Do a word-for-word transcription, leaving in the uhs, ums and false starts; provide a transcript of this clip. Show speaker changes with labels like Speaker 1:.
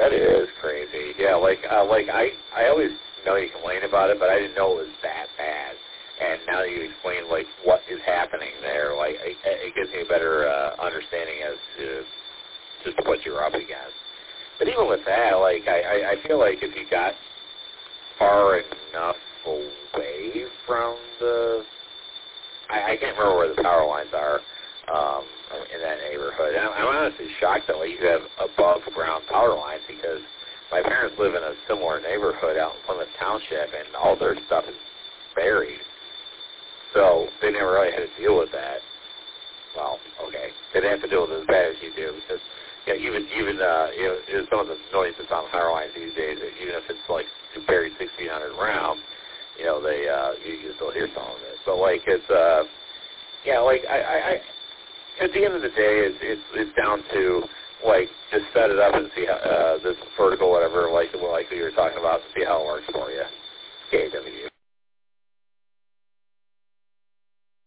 Speaker 1: That is crazy. Yeah, like uh, like I I always know you complain about it, but I didn't know it was that bad. And now that you explain like what is happening there, like it, it gives me a better uh, understanding as to just what you're up against. But even with that, like I, I, I feel like if you got far enough away from the, I, I can't remember where the power lines are um, in that neighborhood. And I'm, I'm honestly shocked that like you have above ground power lines because my parents live in a similar neighborhood out in Plymouth Township, and all their stuff is buried. So they never really had to deal with that. Well, okay, they didn't have to deal with it as bad as you do because yeah, even even uh, you know some of the noise that's on power lines these days, even if it's like buried six feet underground, you know they uh, you, you still hear some of it. But like it's uh, yeah, like I, I, I at the end of the day, it's it's, it's down to like just set it up and see how uh, this vertical whatever like like we were talking about, and see how it works for you. K W.